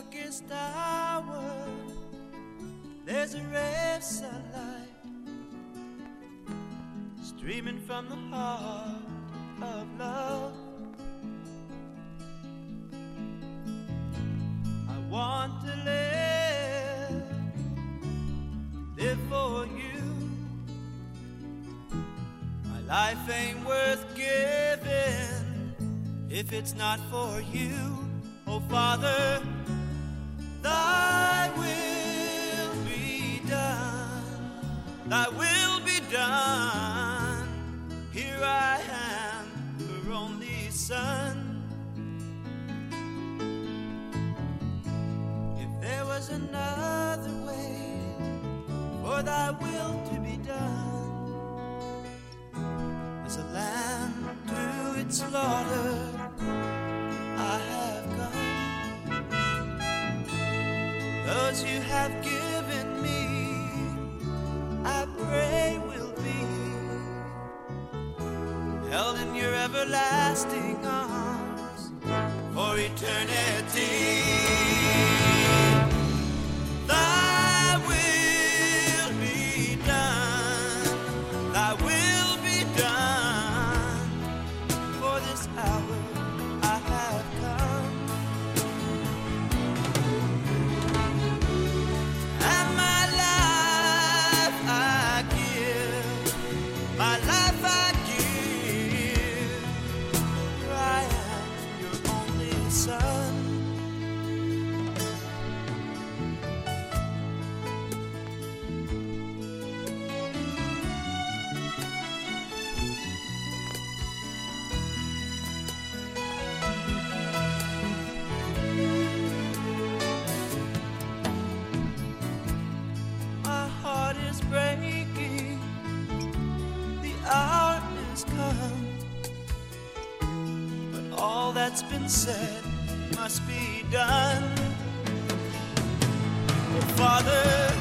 darkest hour, there's a ray of sunlight streaming from the heart of love. I want to live for you. My life ain't worth giving if it's not for you. Oh Father, thy will be done, thy will be done. Here I am, your only son. If there was another way for thy will to be done, as a lamb to its slaughter, I have come. Those you have given me, I pray will be held in your everlasting arms for eternity. Thy will be done, thy will be done. For this hour I have come, and my life I give, my life I give. Here I am, your only son. My heart is breaking, the hour has come, but all that's been said must be done. Oh, Father,